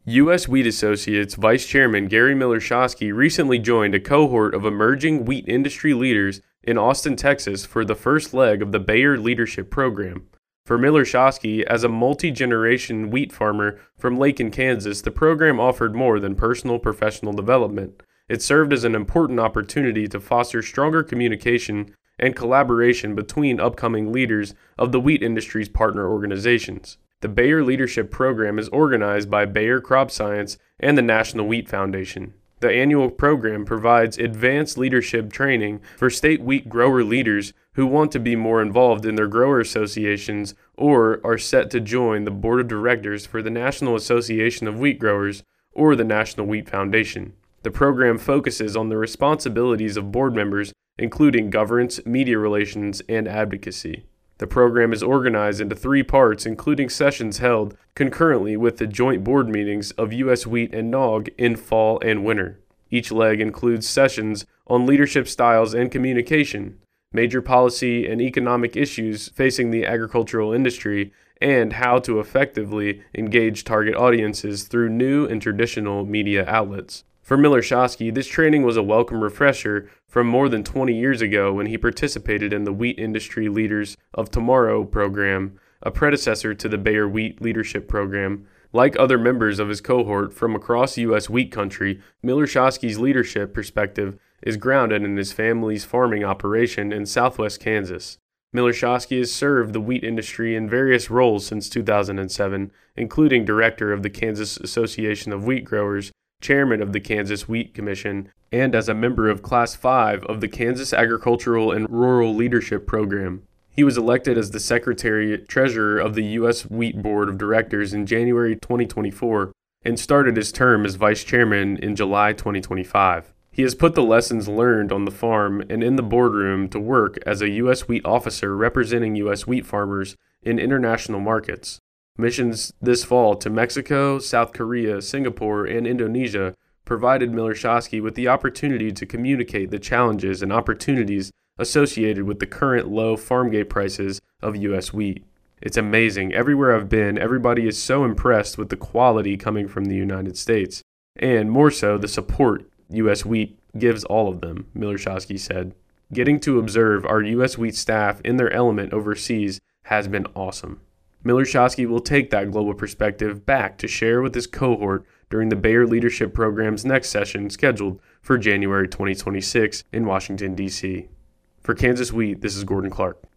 U.S. Wheat Associates Vice Chairman Gary Miller-Shoskey recently joined a cohort of emerging wheat industry leaders in Austin, Texas for the first leg of the Bayer Leadership Program. For Miller-Shoskey, as a multi-generation wheat farmer from Lake, Kansas, the program offered more than personal professional development. It served as an important opportunity to foster stronger communication and collaboration between upcoming leaders of the wheat industry's partner organizations. The Bayer Leadership Program is organized by Bayer Crop Science and the National Wheat Foundation. The annual program provides advanced leadership training for state wheat grower leaders who want to be more involved in their grower associations or are set to join the board of directors for the National Association of Wheat Growers or the National Wheat Foundation. The program focuses on the responsibilities of board members, including governance, media relations, and advocacy. The program is organized into 3 parts, including sessions held concurrently with the joint board meetings of U.S. Wheat and NOG in fall and winter. Each leg includes sessions on leadership styles and communication, major policy and economic issues facing the agricultural industry, and how to effectively engage target audiences through new and traditional media outlets. For Miller-Shoskey, this training was a welcome refresher from more than 20 years ago when he participated in the Wheat Industry Leaders of Tomorrow program, a predecessor to the Bayer Wheat Leadership Program. Like other members of his cohort from across U.S. wheat country, Miller-Shoskey's leadership perspective is grounded in his family's farming operation in southwest Kansas. Miller-Shoskey has served the wheat industry in various roles since 2007, including director of the Kansas Association of Wheat Growers, chairman of the Kansas Wheat Commission, and as a member of Class 5 of the Kansas Agricultural and Rural Leadership Program. He was elected as the Secretary-Treasurer of the U.S. Wheat Board of Directors in January 2024 and started his term as Vice Chairman in July 2025. He has put the lessons learned on the farm and in the boardroom to work as a U.S. wheat officer representing U.S. wheat farmers in international markets. Missions this fall to Mexico, South Korea, Singapore, and Indonesia provided Miller-Shoskey with the opportunity to communicate the challenges and opportunities associated with the current low farm gate prices of U.S. wheat. It's amazing. Everywhere I've been, everybody is so impressed with the quality coming from the United States, and more so the support U.S. wheat gives all of them, Miller-Shoskey said. Getting to observe our U.S. wheat staff in their element overseas has been awesome. Miller-Shoskey will take that global perspective back to share with his cohort during the Bayer Leadership Program's next session scheduled for January 2026 in Washington, D.C. For Kansas Wheat, this is Gordon Clark.